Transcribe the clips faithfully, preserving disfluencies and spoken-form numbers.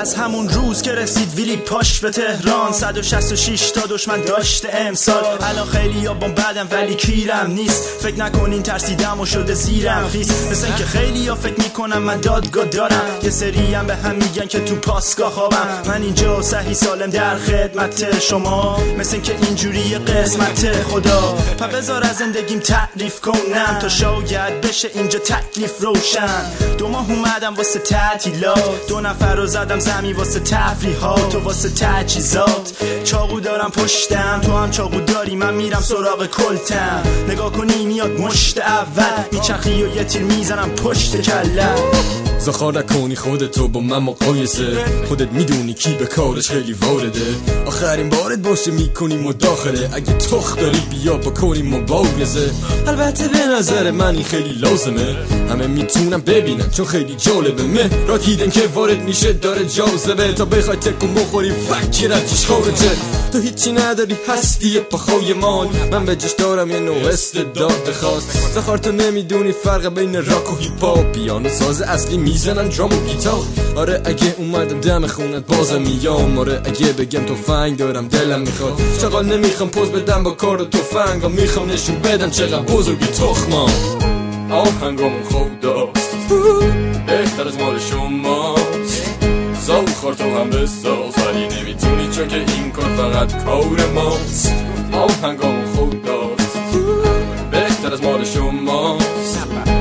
از همون روز که رسید ویلی پاش به تهران صد و شصت و شش تا دشمن داشته امسال. الان خیلی یا بام بعدم ولی کیرم نیست، فکر نکنین ترسیدم و شده زیرم خیس. مثل این که خیلی یا فکر میکنم من دادگاه دارم، یه سری هم به هم میگن که تو پاسگاه خوابم. من اینجا صحیح سالم در خدمت شما، مثل این که اینجوری قسمت خدا. پا بذار از زندگیم تعریف کنم تا شاید بشه اینجا تکلیف روشن. دو ماه اومدم واسه تعطیلات، دو نفر رو زدم زمین واسه تفریحات و واسه تجهیزات. چاقو دارم پشتم، تو هم چاقو داری، من میرم سراغ کلتم. نگاه کنی میاد مشت اول، میچرخی و یه تیر میزنم پشت کلم. زخار نکنی خودتو با من مقایسه، خودت میدونی کی به کارش خیلی وارده. آخرین بارت باشه میکنی مداخله، اگه تخت داری بیا بکنیم مبارزه. البته به نظر من این خیلی لازمه، همه میتونم ببینن چون خیلی جالبه. مهرات هیدن که وارد میشه داره جاذبه، تا بخوای تکون بخوری فکر ازش خارجه. تو هیچی نداری هستی پاخوی مال، من به جش دارم یه نوع استعداد خاص. زخار تو نمیدونی فرق بین راک و هیپ هاپ، پیانو ساز اصلی میزنن درام و گیتار. آره اگه اومدم دم خونت بازم میام، آره اگه بگم تفنگ دارم دلم میخواد. چقدر نمیخوام پوز بدم با کار و تفنگم، میخوام نشون بدم چقدر بزرگی تخمام. آهنگامون خوب داست بهتر از مال شماست، زخار تو هم بساز ولی نمیتونی چون که این کار فقط کار ماست. آهنگامون خوب داست بهتر از مال شماست،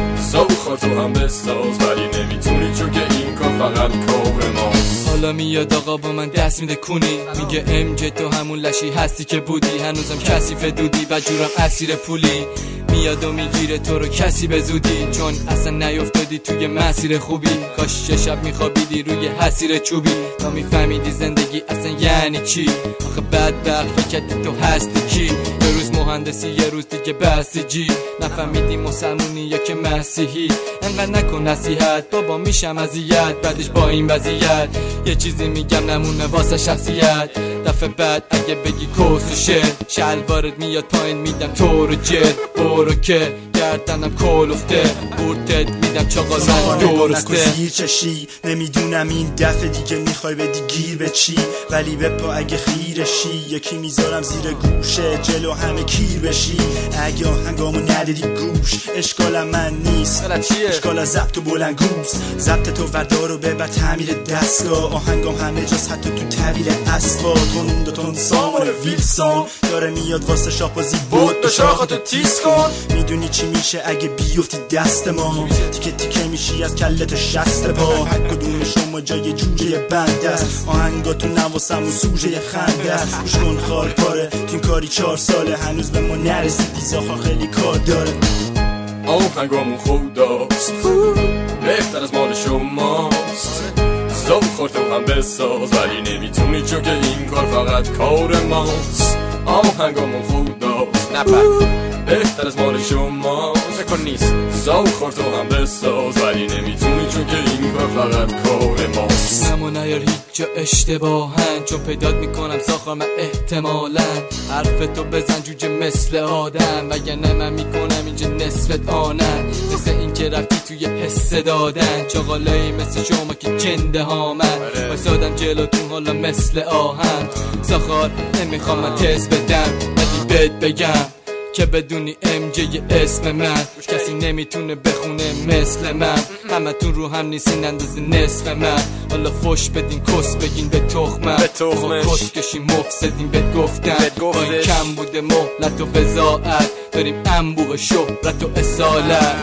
زخار تو هم بساز ولی نمیتونی چون که این کار فقط کار ماست. حالا میاد آقا با من دست میده کونی، میگه ام جی تو همون لشی هستی که بودی، هنوزم کثیف دودی و جورم اسیر پولی. میاد و میگیره تو رو کسی به زودی، چون اصلا نیفتادی توی مسیر خوبی. کاش یه شب میخوابیدی روی حسیر چوبی تا میفهمیدی زندگی اصلا یعنی چی. آخه بدبخت فکرت تو هستی کی، یه روز مهندسی یه روز دیگه بسیجی. نفهمیدی مسلمونی یا که مسیحی، انقدر نکن نصیحت بابا میشم اذیت. بعدش با این وضعیت یه چیزی میگم نمونه واسه شخصیت، دفعه بعد اگه بگی کس و شعر شلوارت میاد پایین میدم تو رو جد. برو که گردنم کلفته بورتت میدم چاقال من درسته. زیر چشی نمیدونم این دفعه دیگه میخوای بدی گیر به چی، ولی به پا اگه خیرشی یکی میذارم زیر گوشه جلو همه کیر بشی. اگه آهنگامو ندیدی گوش اشکالم من نیست، اشکال از ضبط و بلندگوز. ضبط تو وردار و ببر تعمیر دستگاه، آهنگام همه جاست حتی تو طویل اسبا. تون دوتون سامان ویلسون داره میاد واسه شاپازی بود دو شاخاتو تیز کن. میدونی چی میشه اگه بیفتی دست ما، تیکه تیکه میشی از کلت و شست پا. هر کدوم شما جای جوجه بنده است، آهنگاتو نواسم و سوژه خنده است. گوش کن خار پاره تو این کاری چهار ساله، هنوز به ما نرسیدی زاخار خیلی کار داره. آهنگامون خوب داست بهتر از مال شماست، زخار تو هم بساز ولی نمیتونی چون که این کار فقط کار ماست. آهنگامون خوب داست نپر بهتر از مال شما فکر نیست، زخار تو هم بساز ولی نمیتونی چون که این کار فقط کار ماست. نمو نیار هیچ جا اشتباهن، چون پیدات میکنم زخار من احتمالا. حرف تو بزن جوجه مثل آدم، وگرنه من میکنم اینجا نصفت آنن. مثل این که رفتی توی حس دادن، چاقالایی مثل شما که جنده ها من بایستادم جلوتون حالا مثل آهن. زخار نمیخوام من تز بدم ولی بهت بگم که بدونی ام جی اسم من کسی نمیتونه بخونه مثل من. همه تون رو هم نیستین اندازه نصف من، حالا فش بدین کس بگین به تخمم. کس کشی مفسدین بهت گفتن، با این کم بوده مهلت و بزاعت داریم انبوه شهرت و اصالت.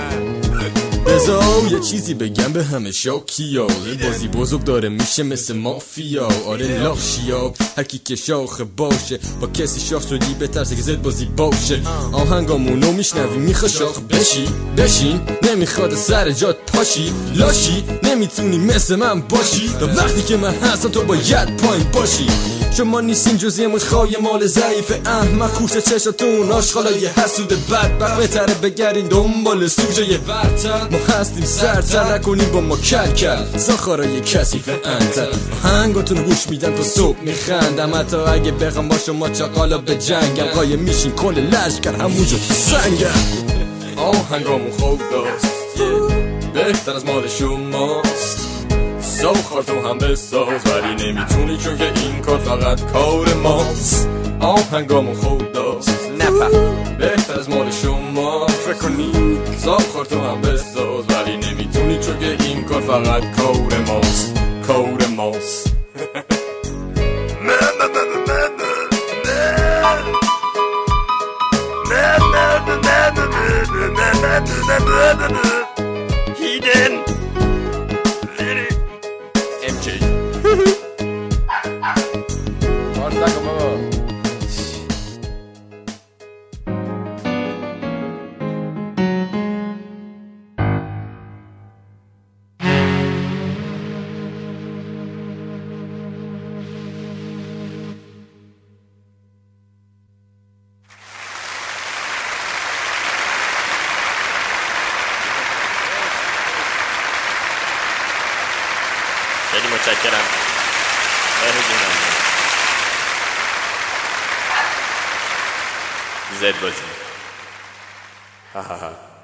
بذار یه چیزی بگم به همه شاکیا، بازی بزرگ داره میشه مثل مافیا. آره لاخشیا هر کی که شاخ باشه، با کسی شاخ شدی بترسه که زد بازی باشه. آهنگامونو میشنوی میخوای شاخ بشی بشین، نمیخواد سر جات پاشی لاشی، نمیتونی مثل من باشی. تا وقتی که من هستم تو باید پایین باشی. شما نیستین جز یه مشخای مال ضعیف احمق، خوش چشاتون آشغالای حسود بدبخت. بهتره بگردین دنبال سوژه برتر، ما هستیم سرتر نکنیم با ما کل کل. زخارای کثیف انتر آهنگاتون گوش میدن تا صبح میخندم، حتی اگه بخوام با شما چاقالا به جنگم. قایم میشین کل لشکر همونجا تو سنگم. آهنگامون خوب داست بهتر از مال شماست، زاخار تو هم بساز ولی نمیتونی چون که این کار فقط کار ماست آهنگامون خوداست نفهم بهتر از مال شما فکر کنی زاخار تو هم بساز ولی نمیتونی چون که این کار فقط کار ماست کار ماست Hidden ام جی Marta como خیلی متشکرم. زد بازی. ها ها ها.